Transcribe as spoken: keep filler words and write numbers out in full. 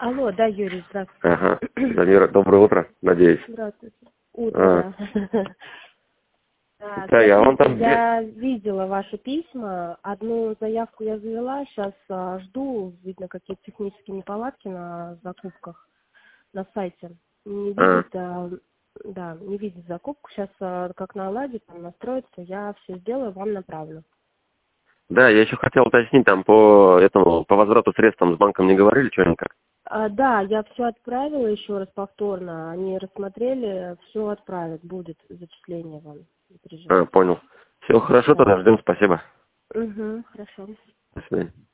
Алло, да, Юрий, здравствуйте. Ага. Замира, доброе утро, надеюсь. Здравствуйте. Утро, А. да. Да, Да, я вам смотрите, там... я видела ваши письма. Одну заявку я завела, сейчас а, жду. Видно, какие-то технические неполадки на закупках на сайте. Не А. видит, а, да, не видит закупку. Сейчас а, как наладит, там настроится, я все сделаю, вам направлю. Да, я еще хотел уточнить, там по этому, по возврату средств там с банком не говорили, что никак? А, да, я все отправила еще раз повторно. Они рассмотрели, все отправят, будет зачисление вам. Не А, переживайте. понял. Все, хорошо, Да. тогда ждем, спасибо. Угу, хорошо. До свидания.